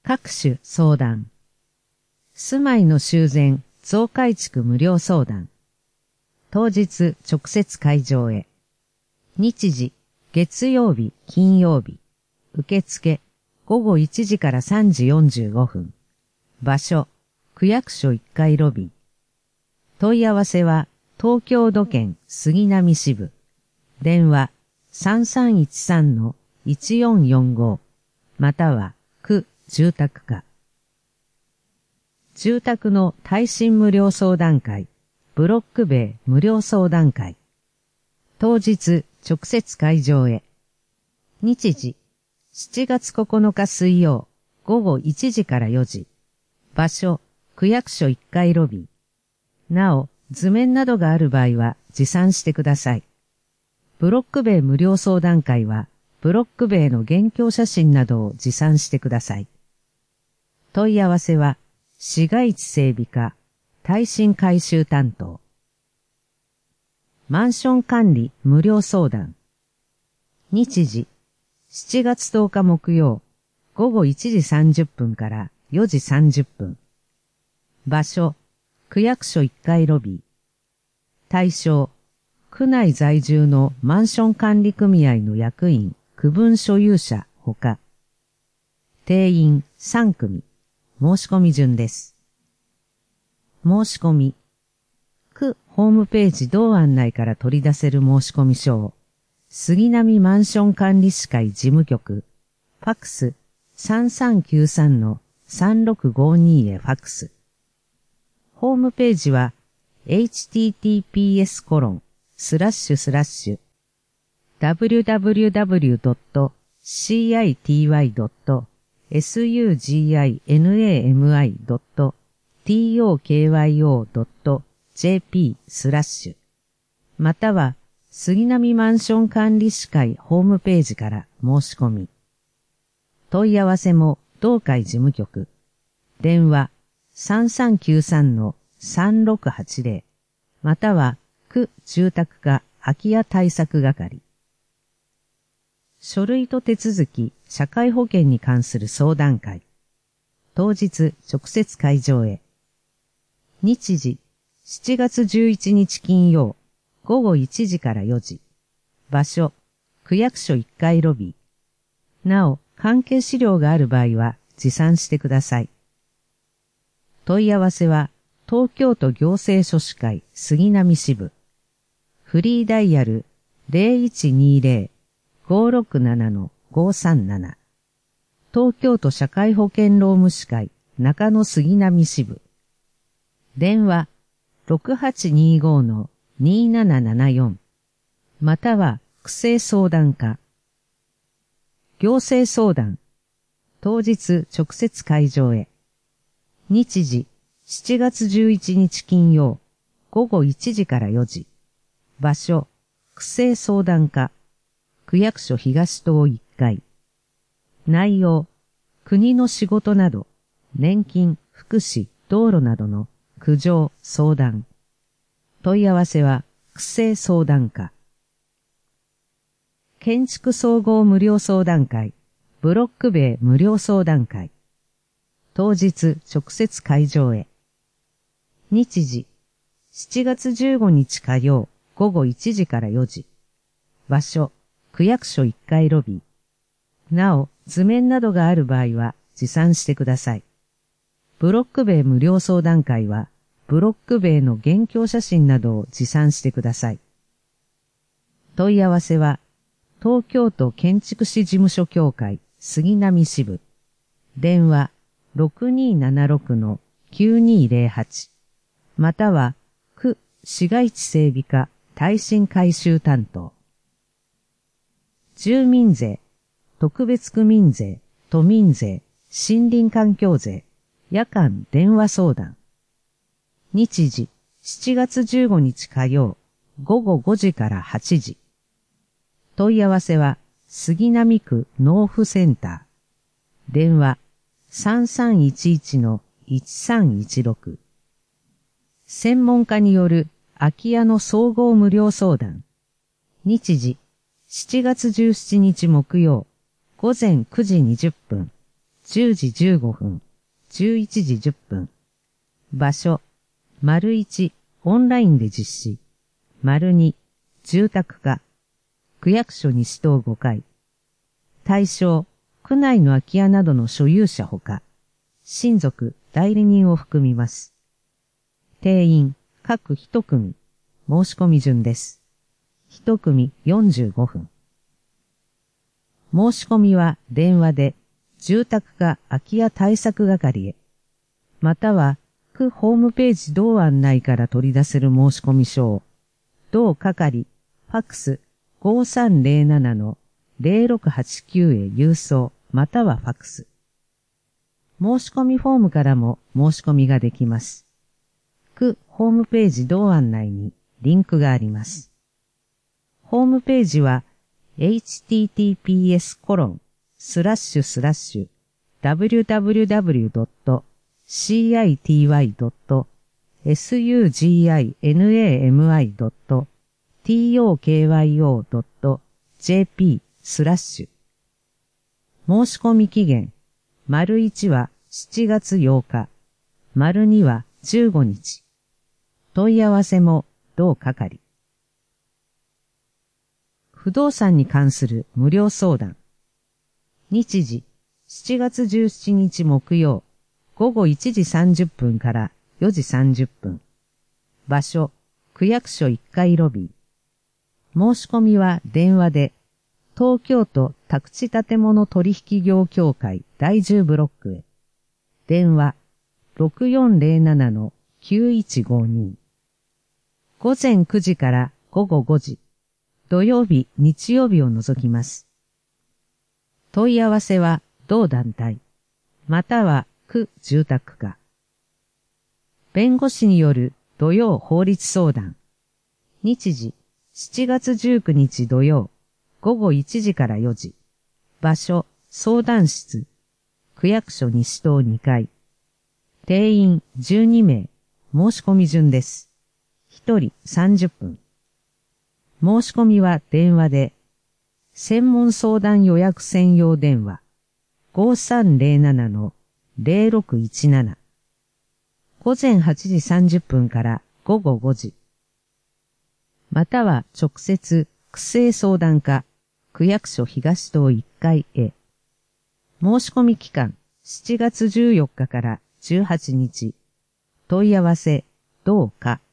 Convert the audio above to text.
各種相談。住まいの修繕、増改築無料相談。当日直接会場へ。日時、月曜日、金曜日。受付、午後1時から3時45分。場所、区役所1階ロビー。問い合わせは、東京都県杉並支部。電話、3313-1445。または、区住宅課。住宅の耐震無料相談会、ブロック塀無料相談会。当日直接会場へ。日時、7月9日水曜、午後1時から4時。場所、区役所1階ロビー。なお、図面などがある場合は持参してください。ブロック塀無料相談会は、ブロック塀の現況写真などを持参してください。問い合わせは、市街地整備課、耐震改修担当。マンション管理無料相談。日時、7月10日木曜、午後1時30分から4時30分。場所、区役所1階ロビー。対象、区内在住のマンション管理組合の役員、区分所有者ほか。定員3組。申し込み順です。申し込み。区ホームページ同案内から取り出せる申し込み書を、杉並マンション管理士会事務局、ファックス 3393-3652 へファックス。ホームページは、https://www.city.sugimo.tokyo.jp/ または、杉並マンション管理士会ホームページから申し込み。問い合わせも同会事務局。電話3393-3680。または、区住宅課空き家対策係。書類と手続き、社会保険に関する相談会。当日直接会場へ。日時、7月11日金曜、午後1時から4時。場所、区役所1階ロビー。なお、関係資料がある場合は持参してください。問い合わせは、東京都行政書士会杉並支部。フリーダイヤル 0120-567-537。東京都社会保険労務士会中野杉並支部。電話 6825-2774。または区政相談課。行政相談。当日直接会場へ。日時7月11日金曜、午後1時から4時。場所、区政相談課、区役所東棟1階。内容、国の仕事など、年金、福祉、道路などの苦情、相談。問い合わせは、区政相談課。建築総合無料相談会、ブロック塀無料相談会。当日直接会場へ。日時、7月15日火曜、午後1時から4時。場所、区役所1階ロビー。なお、図面などがある場合は持参してください。ブロック塀無料相談会は、ブロック塀の現況写真などを持参してください。問い合わせは、東京都建築士事務所協会杉並支部。電話 6276-9208。または、区市街地整備課耐震改修担当。住民税、特別区民税、都民税、森林環境税、夜間電話相談。日時、7月15日火曜、午後5時から8時。問い合わせは、杉並区納付センター。電話、3311-1316。専門家による空き家の総合無料相談。日時、7月17日木曜、午前9時20分。 10時15分、11時10分。場所、1、オンラインで実施。2、住宅課。区役所西棟5階。対象、区内の空き家などの所有者ほか、親族、代理人を含みます。定員、各1組。申し込み順です。1組45分。申し込みは電話で、住宅課空き家対策係へ、または、区ホームページ同案内から取り出せる申し込み書を、同係、ファックス 5307-0689 へ郵送、またはファックス。申し込みフォームからも申し込みができます。区ホームページ同案内にリンクがあります。ホームページは https://www.city.sugamy.tokyo.jp/ 申し込み期限 1は7月8日 2は15日。問い合わせも同係。不動産に関する無料相談。日時、7月17日木曜、午後1時30分から4時30分。場所、区役所1階ロビー。申し込みは電話で、東京都宅地建物取引業協会第10ブロックへ。電話、6407-9152。午前9時から午後5時。土曜日、日曜日を除きます。問い合わせは同団体、または区住宅課。弁護士による土曜法律相談。日時、7月19日土曜、午後1時から4時。場所、相談室。区役所西棟2階。定員12名。申し込み順です。1人30分。申し込みは電話で、専門相談予約専用電話 5307-0617 午前8時30分から午後5時。または直接区政相談課区役所東棟1階へ。申し込み期間7月14日から18日。問い合わせ同課。